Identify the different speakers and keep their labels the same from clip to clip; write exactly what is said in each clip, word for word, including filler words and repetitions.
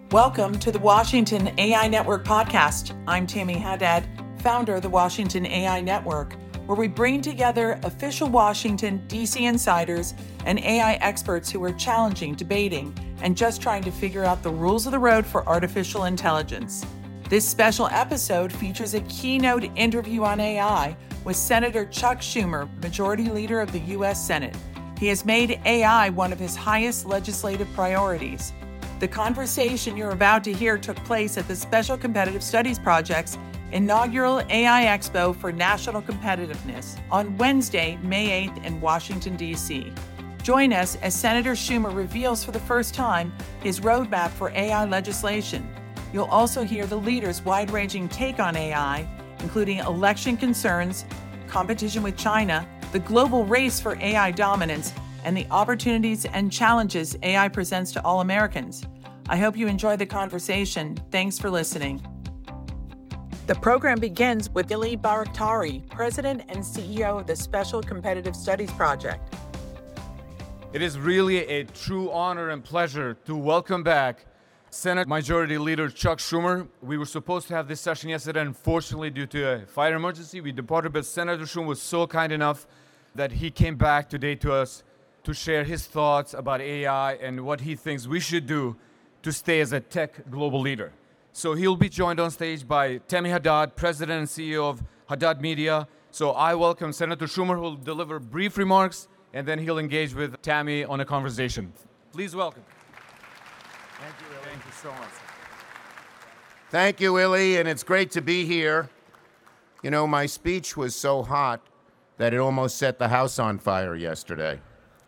Speaker 1: Welcome to the Washington A I Network podcast. I'm Tammy Haddad, founder of the Washington A I Network, where we bring together official Washington, D C insiders and A I experts who are challenging, debating, and just trying to figure out the rules of the road for artificial intelligence. This special episode features a keynote interview on A I with Senator Chuck Schumer, Majority Leader of the U S Senate. He has made A I one of his highest legislative priorities. The conversation you're about to hear took place at the Special Competitive Studies Project's inaugural A I Expo for National Competitiveness on Wednesday, May eighth in Washington, D C. Join us as Senator Schumer reveals for the first time his roadmap for A I legislation. You'll also hear the leader's wide-ranging take on A I, including election concerns, competition with China, the global race for A I dominance, and the opportunities and challenges A I presents to all Americans. I hope you enjoy the conversation. Thanks for listening. The program begins with Illy Bairaktari, President and C E O of the Special Competitive Studies Project.
Speaker 2: It is really a true honor and pleasure to welcome back Senate Majority Leader Chuck Schumer. We were supposed to have this session yesterday. Unfortunately, due to a fire emergency, we departed, but Senator Schumer was so kind enough that he came back today to us to share his thoughts about A I and what he thinks we should do to stay as a tech global leader. So he'll be joined on stage by Tammy Haddad, President and C E O of Haddad Media. So I welcome Senator Schumer, who will deliver brief remarks, and then he'll engage with Tammy on a conversation. Please welcome.
Speaker 3: Thank you, Illy.
Speaker 2: Thank you so much.
Speaker 3: Thank you, Illy, and it's great to be here. You know, my speech was so hot that it almost set the house on fire yesterday.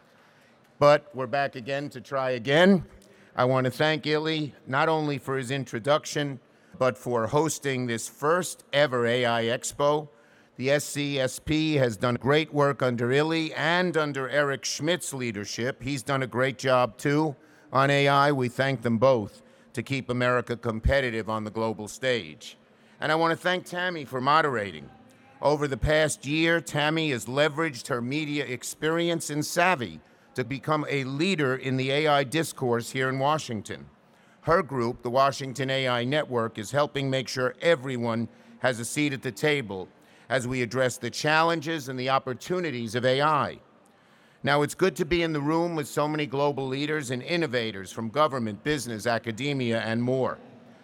Speaker 3: But we're back again to try again. I want to thank Illy not only for his introduction, but for hosting this first ever A I Expo. The S C S P has done great work under Illy and under Eric Schmidt's leadership. He's done a great job too on A I. We thank them both to keep America competitive on the global stage. And I want to thank Tammy for moderating. Over the past year, Tammy has leveraged her media experience and savvy to become a leader in the A I discourse here in Washington. Her group, the Washington A I Network, is helping make sure everyone has a seat at the table as we address the challenges and the opportunities of A I. Now, it's good to be in the room with so many global leaders and innovators from government, business, academia, and more.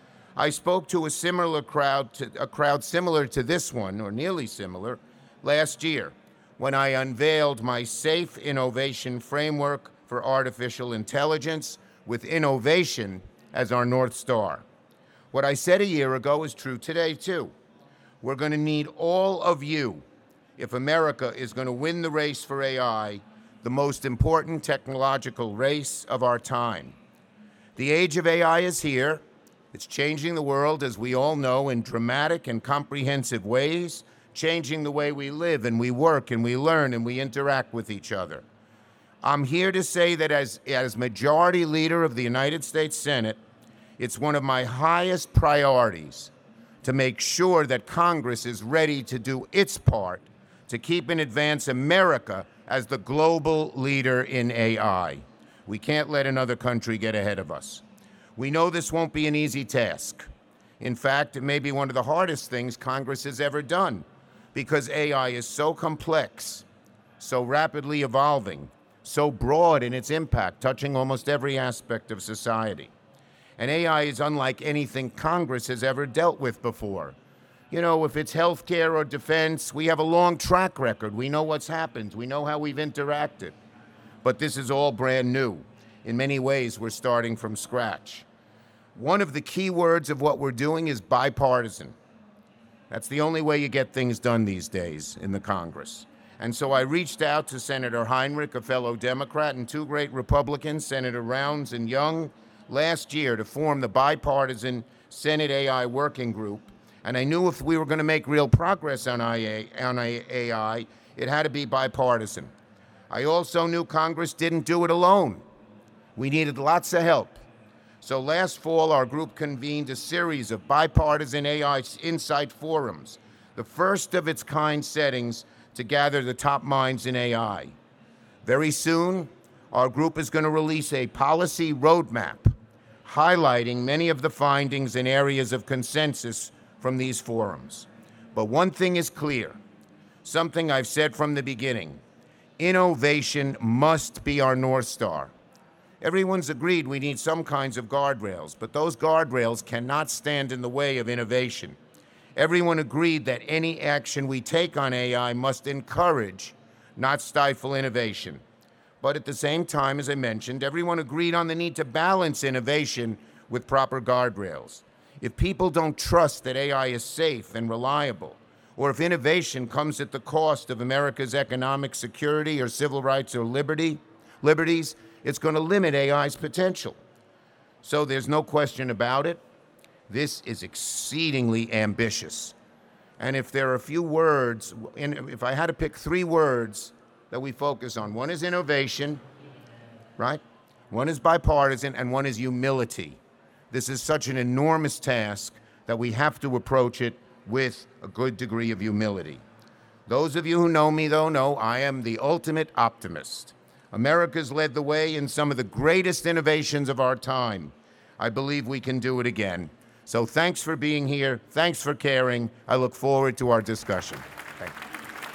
Speaker 3: I spoke to a similar crowd, to, a crowd similar to this one, or nearly similar, last year, when I unveiled my Safe Innovation Framework for Artificial Intelligence with innovation as our North Star. What I said a year ago is true today, too. We're going to need all of you if America is going to win the race for A I, the most important technological race of our time. The age of A I is here. It's changing the world, as we all know, in dramatic and comprehensive ways, changing the way we live and we work and we learn and we interact with each other. I'm here to say that as, as Majority Leader of the United States Senate, it's one of my highest priorities to make sure that Congress is ready to do its part to keep and advance America as the global leader in A I. We can't let another country get ahead of us. We know this won't be an easy task. In fact, it may be one of the hardest things Congress has ever done, because A I is so complex, so rapidly evolving, so broad in its impact, touching almost every aspect of society. And A I is unlike anything Congress has ever dealt with before. You know, if it's healthcare or defense, we have a long track record. We know what's happened. We know how we've interacted. But this is all brand new. In many ways, we're starting from scratch. One of the key words of what we're doing is bipartisan. That's the only way you get things done these days in the Congress. And so I reached out to Senator Heinrich, a fellow Democrat, and two great Republicans, Senator Rounds and Young, last year to form the bipartisan Senate A I Working Group. And I knew if we were going to make real progress on A I, it had to be bipartisan. I also knew Congress didn't do it alone. We needed lots of help. So last fall, our group convened a series of bipartisan A I Insight Forums, the first of its kind settings to gather the top minds in A I. Very soon, our group is going to release a policy roadmap highlighting many of the findings and areas of consensus from these forums. But one thing is clear, something I've said from the beginning: innovation must be our North Star. Everyone's agreed we need some kinds of guardrails, but those guardrails cannot stand in the way of innovation. Everyone agreed that any action we take on A I must encourage, not stifle, innovation. But at the same time, as I mentioned, everyone agreed on the need to balance innovation with proper guardrails. If people don't trust that A I is safe and reliable, or if innovation comes at the cost of America's economic security or civil rights or liberty, liberties, it's going to limit A I's potential. So there's no question about it. This is exceedingly ambitious. And if there are a few words, and if I had to pick three words that we focus on, one is innovation, right? One is bipartisan, and one is humility. This is such an enormous task that we have to approach it with a good degree of humility. Those of you who know me, though, know I am the ultimate optimist. America's led the way in some of the greatest innovations of our time. I believe we can do it again. So thanks for being here. Thanks for caring. I look forward to our discussion. Thank you.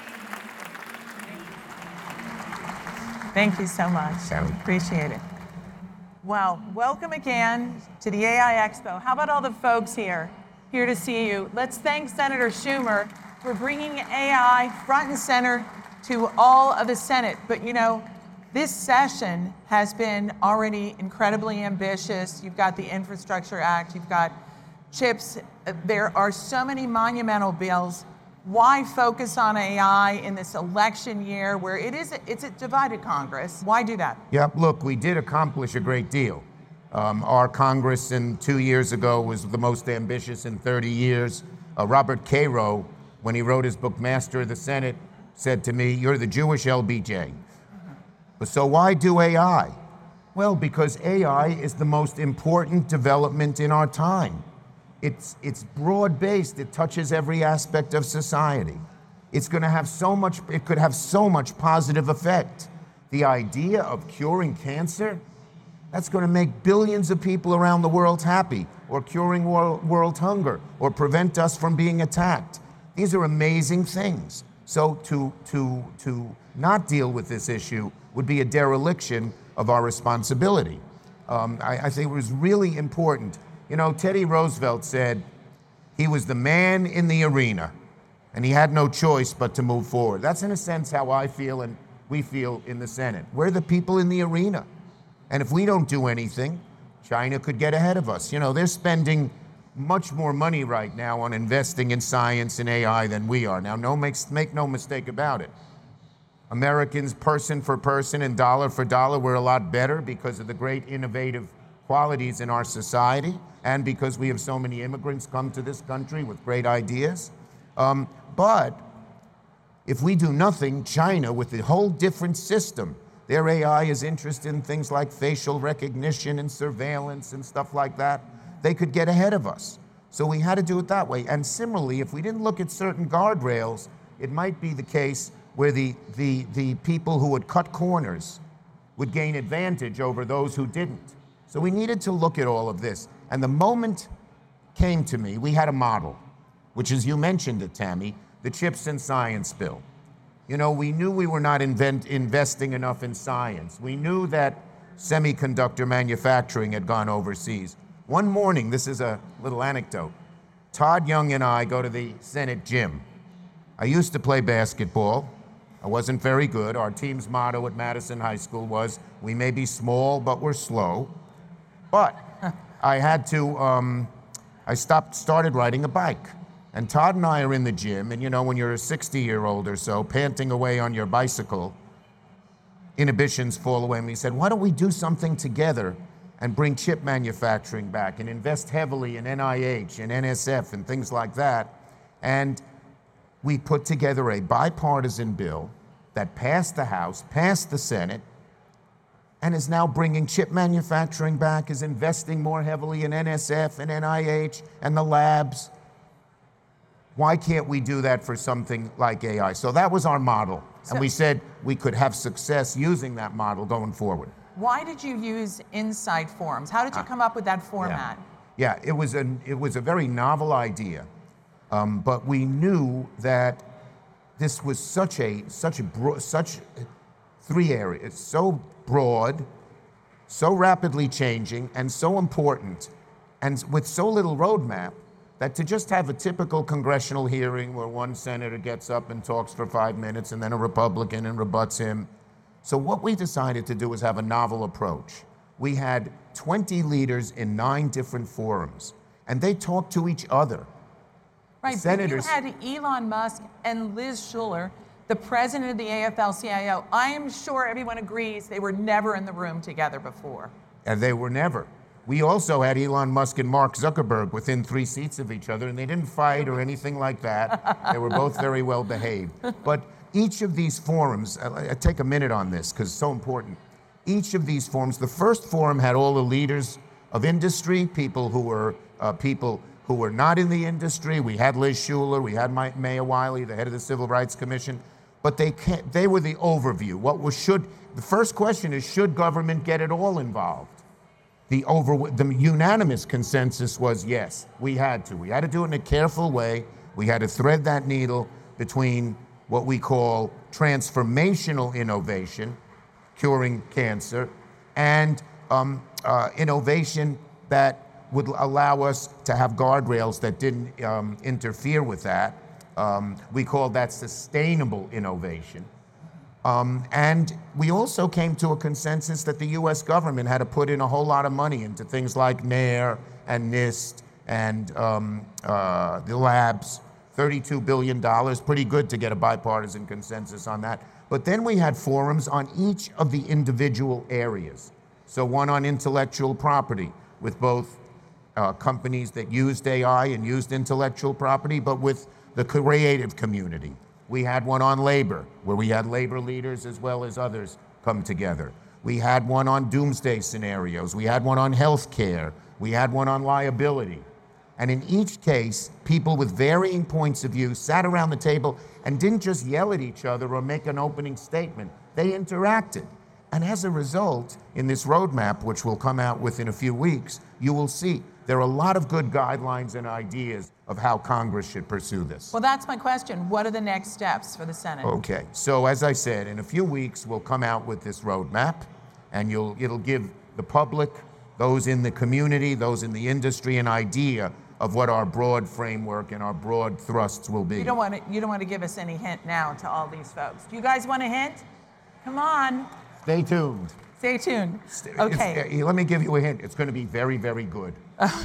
Speaker 1: Thank you so much. Appreciate it. Well, welcome again to the A I Expo. How about all the folks here, here to see you? Let's thank Senator Schumer for bringing A I front and center to all of the Senate. But you know, this session has been already incredibly ambitious. You've got the Infrastructure Act, you've got CHIPS. There are so many monumental bills. Why focus on A I in this election year where it is, it's a divided Congress? Why do that?
Speaker 3: Yep, look, we did accomplish a great deal. Um, our Congress in two years ago was the most ambitious in thirty years. Uh, Robert Caro, when he wrote his book, Master of the Senate, said to me, "You're the Jewish L B J." Mm-hmm. But so why do A I? Well, because A I is the most important development in our time. It's, it's broad-based. It touches every aspect of society. It's going to have so much, it could have so much positive effect. The idea of curing cancer, that's going to make billions of people around the world happy, or curing world, world hunger, or prevent us from being attacked. These are amazing things. So to, to, to not deal with this issue would be a dereliction of our responsibility. Um, I, I think it was really important. You know, Teddy Roosevelt said he was the man in the arena, and he had no choice but to move forward. That's in a sense how I feel and we feel in the Senate. We're the people in the arena. And if we don't do anything, China could get ahead of us. You know, they're spending much more money right now on investing in science and A I than we are. Now, no makes, make no mistake about it. Americans, person for person and dollar for dollar, we're a lot better because of the great innovative qualities in our society, and because we have so many immigrants come to this country with great ideas. Um, but if we do nothing, China, with a whole different system, their A I is interested in things like facial recognition and surveillance and stuff like that, they could get ahead of us. So we had to do it that way. And similarly, if we didn't look at certain guardrails, it might be the case where the, the, the people who would cut corners would gain advantage over those who didn't. So we needed to look at all of this. And the moment came to me, we had a model, which, as you mentioned it, Tammy, the CHIPS and Science Bill. You know, we knew we were not invent, investing enough in science. We knew that semiconductor manufacturing had gone overseas. One morning, this is a little anecdote, Todd Young and I go to the Senate gym. I used to play basketball. I wasn't very good. Our team's motto at Madison High School was, we may be small, but we're slow. But I had to, um, I stopped, started riding a bike. And Todd and I are in the gym, and you know, when you're a sixty-year-old or so, panting away on your bicycle, inhibitions fall away. And we said, why don't we do something together and bring chip manufacturing back and invest heavily in N I H and N S F and things like that? And we put together a bipartisan bill that passed the House, passed the Senate, and is now bringing chip manufacturing back, is investing more heavily in N S F and N I H and the labs. Why can't we do that for something like A I? So that was our model.
Speaker 1: So,
Speaker 3: and we said we could have success using that model going forward.
Speaker 1: Why did you use Insight Forums? How did you come up with that format?
Speaker 3: Yeah, yeah it was a it was a very novel idea, um, but we knew that this was such a such a bro- such three areas, so broad, so rapidly changing, and so important, and with so little roadmap, that to just have a typical congressional hearing where one senator gets up and talks for five minutes and then a Republican and rebuts him. So what we decided to do was have a novel approach. We had twenty leaders in nine different forums, and they talked to each other.
Speaker 1: Right,
Speaker 3: Senators,
Speaker 1: but you had Elon Musk and Liz Schuler, the president of the A F L C I O. I am sure everyone agrees they were never in the room together before.
Speaker 3: And they were never. We also had Elon Musk and Mark Zuckerberg within three seats of each other, and they didn't fight or anything like that. They were both very well behaved. But each of these forums, I, I take a minute on this because it's so important. Each of these forums, the first forum had all the leaders of industry, people who were uh, people who were not in the industry. We had Liz Schuler, we had Mike Maya Wiley, the head of the Civil Rights Commission, but they can't, they were the overview. What was should the first question is, should government get it all involved? The over the unanimous consensus was yes, we had to. We had to do it in a careful way. We had to thread that needle between what we call transformational innovation, curing cancer, and um, uh, innovation that would allow us to have guardrails that didn't um, interfere with that. Um, we called that sustainable innovation. Um, and we also came to a consensus that the U S government had to put in a whole lot of money into things like NAIR and NIST and um, uh, the labs, thirty-two billion dollars, pretty good to get a bipartisan consensus on that. But then we had forums on each of the individual areas. So one on intellectual property with both uh, companies that used A I and used intellectual property, but with the creative community. We had one on labor, where we had labor leaders as well as others come together. We had one on doomsday scenarios. We had one on healthcare. We had one on liability. And in each case, people with varying points of view sat around the table and didn't just yell at each other or make an opening statement. They interacted. And as a result, in this roadmap, which will come out within a few weeks, you will see there are a lot of good guidelines and ideas of how Congress should pursue this.
Speaker 1: Well, that's my question. What are the next steps for the Senate?
Speaker 3: Okay, so as I said, in a few weeks, we'll come out with this roadmap, and you'll, it'll give the public, those in the community, those in the industry, an idea of what our broad framework and our broad thrusts will be.
Speaker 1: You don't want to, you don't want to give us any hint now to all these folks. Do you guys want a hint? Come on.
Speaker 3: Stay tuned.
Speaker 1: Stay tuned. Okay.
Speaker 3: It's, let me give you a hint. It's going to be very, very good.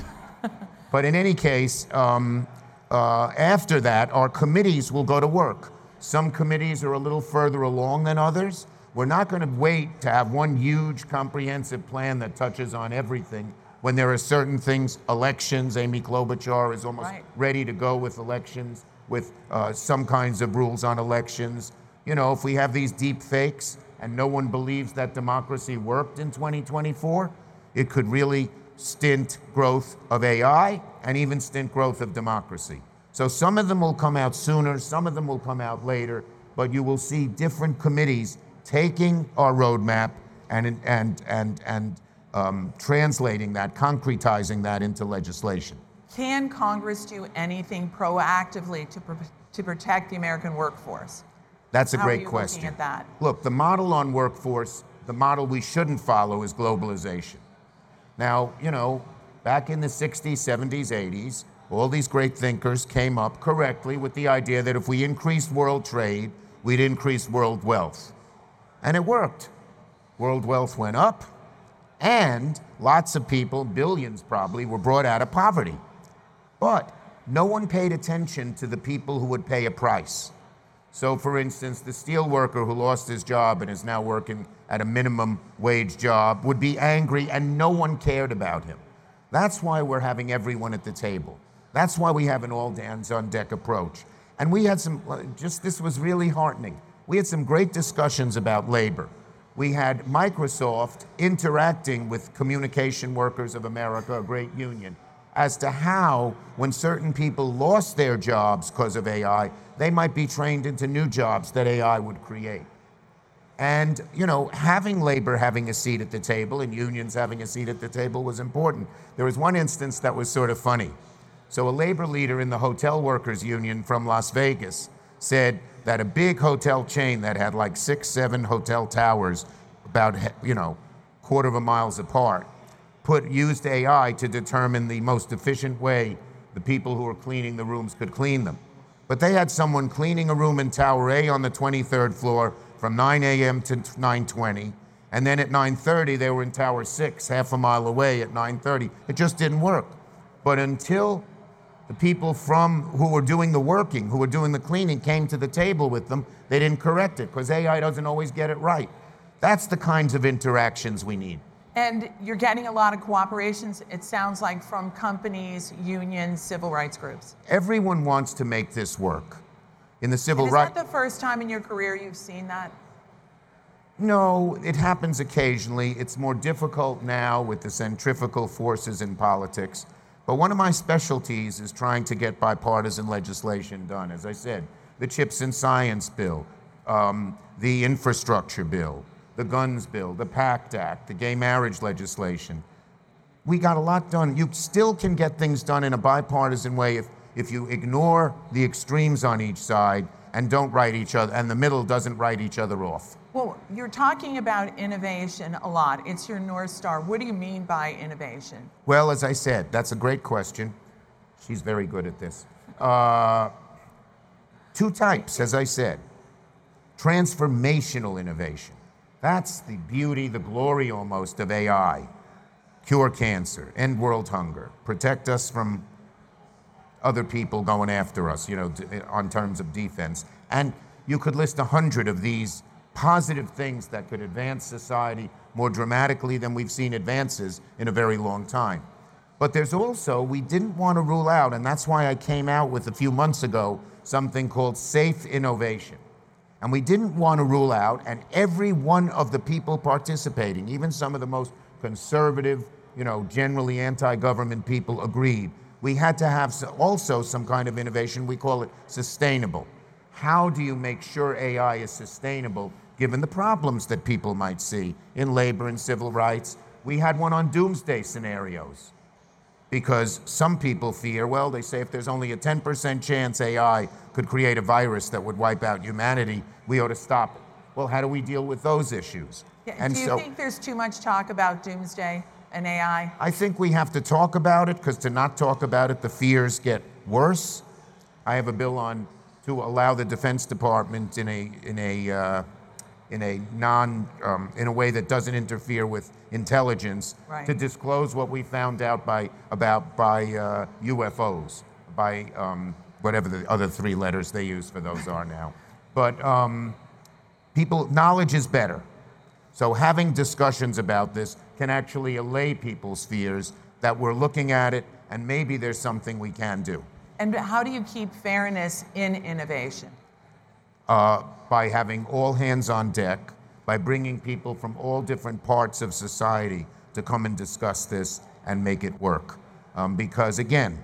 Speaker 3: But in any case, um, uh, after that, our committees will go to work. Some committees are a little further along than others. We're not going to wait to have one huge comprehensive plan that touches on everything when there are certain things, elections. Amy Klobuchar is almost
Speaker 1: right.
Speaker 3: ready to go with elections, with uh, some kinds of rules on elections. You know, if we have these deep fakes and no one believes that democracy worked in twenty twenty-four, it could really stint growth of A I and even stint growth of democracy. So some of them will come out sooner, some of them will come out later, but you will see different committees taking our roadmap and, and, and, and um, translating that, concretizing that into legislation.
Speaker 1: Can Congress do anything proactively to, pr- to protect the American workforce?
Speaker 3: That's a
Speaker 1: How
Speaker 3: great
Speaker 1: are you
Speaker 3: question.
Speaker 1: Looking at that?
Speaker 3: Look, the model on workforce, the model we shouldn't follow is globalization. Now, you know, back in the sixties, seventies, eighties, all these great thinkers came up correctly with the idea that if we increased world trade, we'd increase world wealth. And it worked. World wealth went up, and lots of people, billions probably, were brought out of poverty. But no one paid attention to the people who would pay a price. So, for instance, the steel worker who lost his job and is now working at a minimum wage job would be angry, and no one cared about him. That's why we're having everyone at the table. That's why we have an all hands on deck approach. And we had some, just this was really heartening. We had some great discussions about labor. We had Microsoft interacting with Communication Workers of America, a great union, as to how, when certain people lost their jobs because of A I, they might be trained into new jobs that A I would create. And, you know, having labor having a seat at the table and unions having a seat at the table was important. There was one instance that was sort of funny. So a labor leader in the hotel workers union from Las Vegas said that a big hotel chain that had like six, seven hotel towers about, you know, quarter of a miles apart, put used A I to determine the most efficient way the people who were cleaning the rooms could clean them. But they had someone cleaning a room in Tower A on the twenty-third floor from nine a.m. to nine twenty, and then at nine thirty they were in Tower six, half a mile away at nine thirty. It just didn't work. But until the people from who were doing the working, who were doing the cleaning, came to the table with them, they didn't correct it, because A I doesn't always get it right. That's the kinds of interactions we need.
Speaker 1: And you're getting a lot of cooperations, it sounds like, from companies, unions, civil rights groups.
Speaker 3: Everyone wants to make this work. In the civil
Speaker 1: rights. Is
Speaker 3: right-
Speaker 1: that the first time in your career you've seen that?
Speaker 3: No, it happens occasionally. It's more difficult now with the centrifugal forces in politics. But one of my specialties is trying to get bipartisan legislation done. As I said, the CHIPS and Science Bill, um, the infrastructure bill, the guns bill, the PACT Act, the gay marriage legislation. We got a lot done. You still can get things done in a bipartisan way if, if you ignore the extremes on each side and don't write each other, and the middle doesn't write each other off.
Speaker 1: Well, you're talking about innovation a lot. It's your North Star. What do you mean by innovation?
Speaker 3: Well, as I said, that's a great question. She's very good at this. Uh, two types, as I said. Transformational innovation. That's the beauty, the glory almost of A I. Cure cancer, end world hunger, protect us from other people going after us, you know, on terms of defense. And you could list a hundred of these positive things that could advance society more dramatically than we've seen advances in a very long time. But there's also, we didn't want to rule out, and that's why I came out with a few months ago something called safe innovation. And we didn't want to rule out, and every one of the people participating, even some of the most conservative, you know, generally anti-government people agreed. We had to have also some kind of innovation. We call it sustainable. How do you make sure A I is sustainable given the problems that people might see in labor and civil rights? We had one on doomsday scenarios because some people fear, well, they say if there's only a ten percent chance A I could create a virus that would wipe out humanity, we ought to stop it. Well, how do we deal with those issues?
Speaker 1: Yeah,
Speaker 3: and
Speaker 1: do you
Speaker 3: so,
Speaker 1: think there's too much talk about doomsday and A I?
Speaker 3: I think we have to talk about it, because to not talk about it, the fears get worse. I have a bill on to allow the Defense Department in a in a uh, in a non um, in a way that doesn't interfere with intelligence,
Speaker 1: right,
Speaker 3: to disclose what we found out by about by uh, U F Os, by um, whatever the other three letters they use for those are now. But um, people, knowledge is better. So having discussions about this can actually allay people's fears that we're looking at it and maybe there's something we can do.
Speaker 1: And how do you keep fairness in innovation?
Speaker 3: Uh, by having all hands on deck, by bringing people from all different parts of society to come and discuss this and make it work. Um, because again,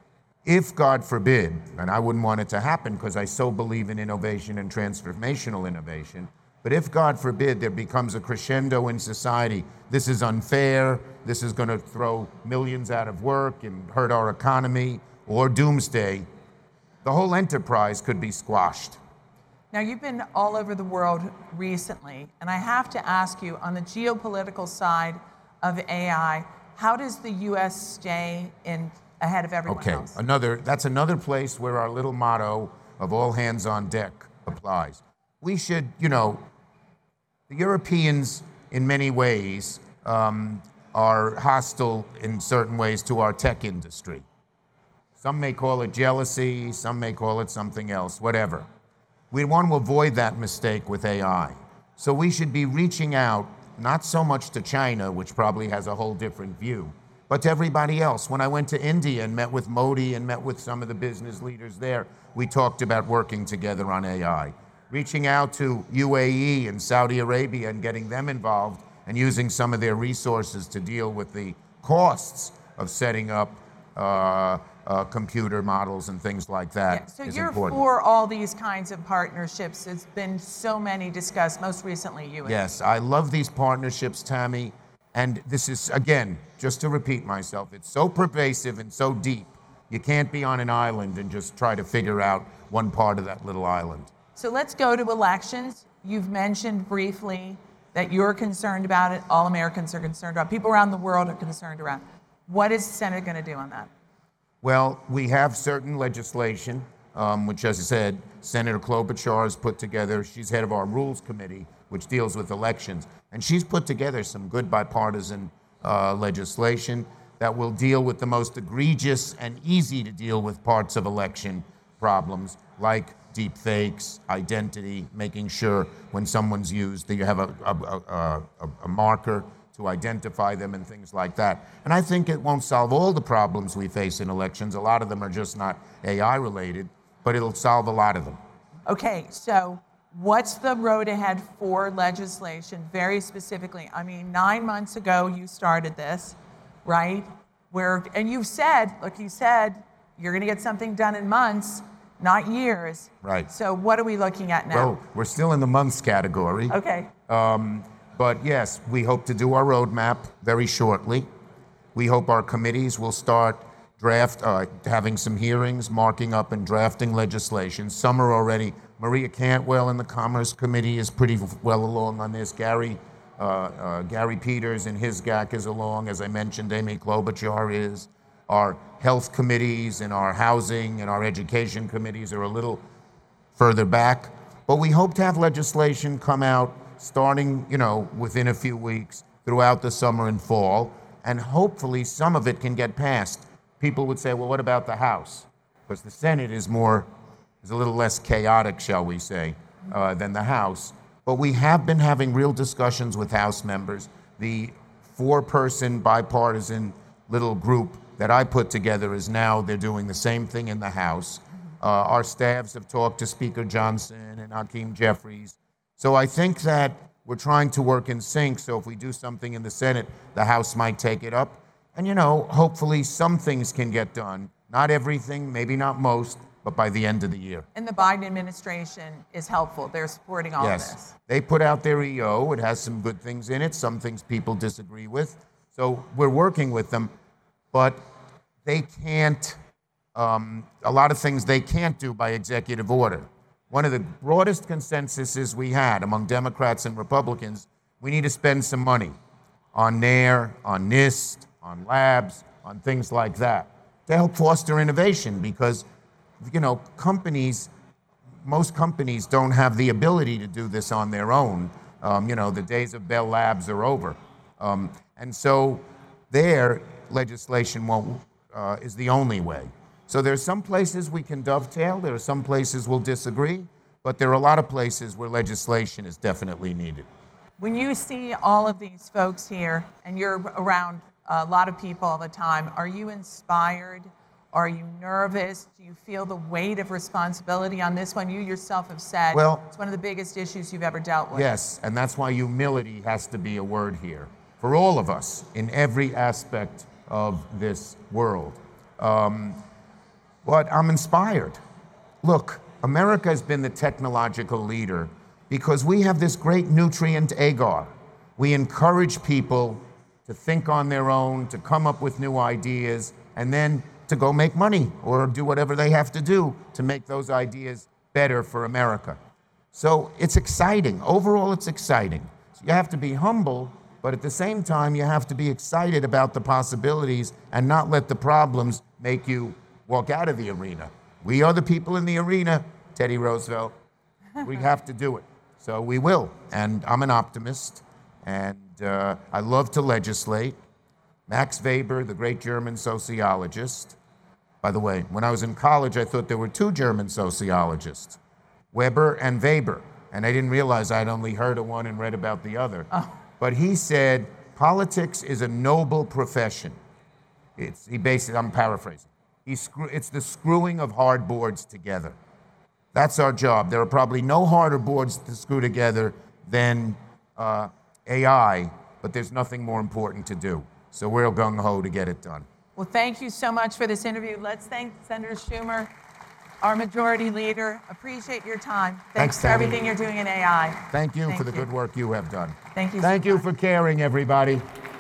Speaker 3: if God forbid, and I wouldn't want it to happen because I so believe in innovation and transformational innovation, but if God forbid there becomes a crescendo in society, this is unfair, this is going to throw millions out of work and hurt our economy, or doomsday, the whole enterprise could be squashed.
Speaker 1: Now, you've been all over the world recently, and I have to ask you, on the geopolitical side of A I, how does the U S stay in ahead of everyone
Speaker 3: okay.
Speaker 1: else?
Speaker 3: Okay, another, that's another place where our little motto of all hands on deck applies. We should, you know, the Europeans in many ways um, are hostile in certain ways to our tech industry. Some may call it jealousy, some may call it something else, whatever. We want to avoid that mistake with A I. So we should be reaching out, not so much to China, which probably has a whole different view, but to everybody else. When I went to India and met with Modi and met with some of the business leaders there, we talked about working together on A I. Reaching out to U A E and Saudi Arabia and getting them involved and using some of their resources to deal with the costs of setting up uh, uh, computer models and things like that
Speaker 1: Yeah, so
Speaker 3: is
Speaker 1: you're
Speaker 3: important.
Speaker 1: for all these kinds of partnerships. There's been so many discussed, most recently you and
Speaker 3: Yes, I love these partnerships, Tammy. And this is, again, just to repeat myself, it's so pervasive and so deep. You can't be on an island and just try to figure out one part of that little island.
Speaker 1: So let's go to elections. You've mentioned briefly that you're concerned about it. All Americans are concerned about it. People around the world are concerned about it. What is the Senate going to do on that?
Speaker 3: Well, we have certain legislation, um, which, as I said, Senator Klobuchar has put together. She's head of our Rules Committee, which deals with elections. And she's put together some good bipartisan uh, legislation that will deal with the most egregious and easy to deal with parts of election problems, like deep fakes, identity, making sure when someone's used that you have a, a, a, a, a marker to identify them and things like that. And I think it won't solve all the problems we face in elections. A lot of them are just not A I related, but it'll solve a lot of them.
Speaker 1: Okay, so what's the road ahead for legislation, very specifically? I mean, nine months ago you started this, right? Where, and you've said, like you said, you're gonna get something done in months, not years.
Speaker 3: Right.
Speaker 1: So what are we looking at now?
Speaker 3: Well, we're still in the months category.
Speaker 1: Okay.
Speaker 3: Um, but yes, we hope to do our roadmap very shortly. We hope our committees will start draft, uh, having some hearings, marking up and drafting legislation. Some are already. Maria Cantwell in the Commerce Committee is pretty well along on this. Gary, uh, uh, Gary Peters and his G A C is along. As I mentioned, Amy Klobuchar is. Our health committees and our housing and our education committees are a little further back. But we hope to have legislation come out starting, you know, within a few weeks throughout the summer and fall. And hopefully some of it can get passed. People would say, well, what about the House? Because the Senate is more, is a little less chaotic, shall we say, uh, than the House. But we have been having real discussions with House members. The four-person bipartisan little group that I put together is now, they're doing the same thing in the House. Uh, our staffs have talked to Speaker Johnson and Hakeem Jeffries. So I think that we're trying to work in sync, so if we do something in the Senate, the House might take it up. And, you know, hopefully some things can get done. Not everything, maybe not most, but by the end of the year.
Speaker 1: And the Biden administration is helpful. They're supporting all
Speaker 3: Yes.
Speaker 1: of this.
Speaker 3: They put out their E O. It has some good things in it, some things people disagree with. So we're working with them, but they can't, um, a lot of things they can't do by executive order. One of the broadest consensuses we had among Democrats and Republicans, we need to spend some money on NAIR, on NIST, on labs, on things like that to help foster innovation, because, you know, companies, most companies don't have the ability to do this on their own. Um, you know, the days of Bell Labs are over. Um, and so their legislation won't, uh, is the only way. So there's some places we can dovetail, there are some places we'll disagree, but there are a lot of places where legislation is definitely needed.
Speaker 1: When you see all of these folks here, and you're around a lot of people all the time, are you inspired? Are you nervous? Do you feel the weight of responsibility on this one? You yourself have said
Speaker 3: Well,
Speaker 1: it's one of the biggest issues you've ever dealt with.
Speaker 3: Yes, and that's why humility has to be a word here for all of us in every aspect of this world. Um, but I'm inspired. Look, America has been the technological leader because we have this great nutrient agar. We encourage people to think on their own, to come up with new ideas, and then to go make money or do whatever they have to do to make those ideas better for America. So it's exciting. Overall, it's exciting. So you have to be humble, but at the same time, you have to be excited about the possibilities and not let the problems make you walk out of the arena. We are the people in the arena, Teddy Roosevelt. We have to do it. So we will. And I'm an optimist, and uh, I love to legislate. Max Weber, the great German sociologist. By the way, when I was in college, I thought there were two German sociologists, Weber and Weber. And I didn't realize I'd only heard of one and read about the other. Oh. But he said, politics is a noble profession. It's, he basically, I'm paraphrasing. He screw, it's the screwing of hard boards together. That's our job. There are probably no harder boards to screw together than uh, A I, but there's nothing more important to do. So we're gung-ho to get it done.
Speaker 1: Well, thank you so much for this interview. Let's thank Senator Schumer, our majority leader. Appreciate your time. Thanks,
Speaker 3: Thanks
Speaker 1: for
Speaker 3: Tammy.
Speaker 1: everything you're doing in A I.
Speaker 3: Thank you
Speaker 1: Thank
Speaker 3: for the
Speaker 1: you.
Speaker 3: good work you have done.
Speaker 1: Thank you.
Speaker 3: Thank
Speaker 1: so
Speaker 3: you
Speaker 1: much.
Speaker 3: for caring, everybody.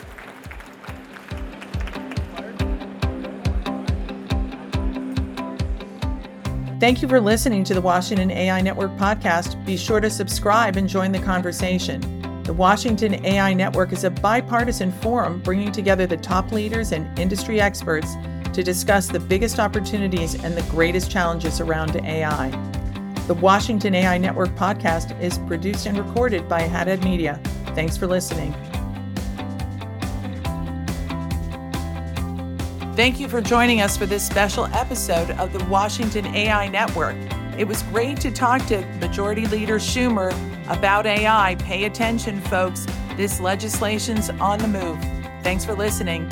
Speaker 1: Thank you for listening to the Washington A I Network podcast. Be sure to subscribe and join the conversation. The Washington A I Network is a bipartisan forum bringing together the top leaders and industry experts to discuss the biggest opportunities and the greatest challenges around A I. The Washington A I Network podcast is produced and recorded by Haddad Media. Thanks for listening. Thank you for joining us for this special episode of the Washington A I Network. It was great to talk to Majority Leader Schumer about A I. Pay attention, folks. This legislation's on the move. Thanks for listening.